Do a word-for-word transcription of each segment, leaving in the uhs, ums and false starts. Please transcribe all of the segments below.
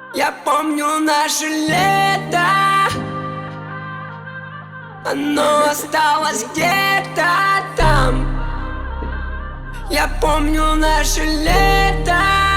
Я помню наше лето, оно осталось где-то там. Я помню наше лето,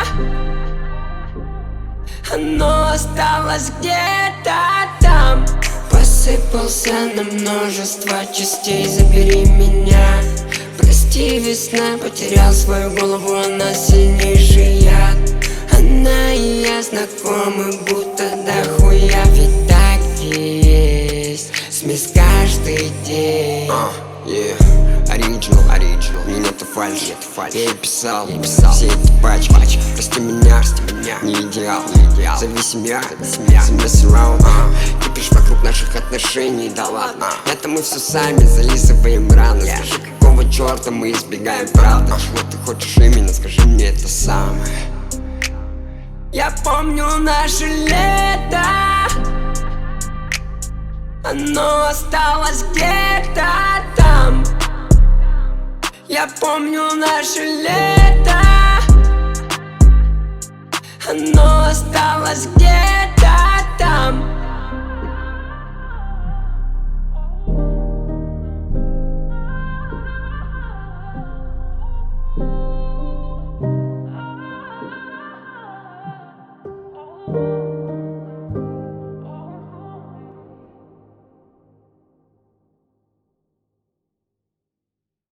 оно осталось где-то там. Посыпался на множество частей, забери меня. Прости, весна, потерял свою голову, она сильнейший яд. Она и я знакомы, будто дохуя, ведь так и есть. Смесь каждый день. uh, yeah. Original, original. Не нету фальши, нету фальши. Я и писал, я писал все эти пачки, пачки. Прости меня, прости меня. Не идеал, не идеал. Зависим я, зависим я. Mess around, uh. Кипишь вокруг наших отношений, да ладно. Это мы все сами зализываем раны. yeah. Скажи, какого черта мы избегаем правды? Чего ты хочешь именно, скажи мне это самое. Я помню наше лето, оно осталось где-то там. Я помню наше лето, оно осталось где-то там.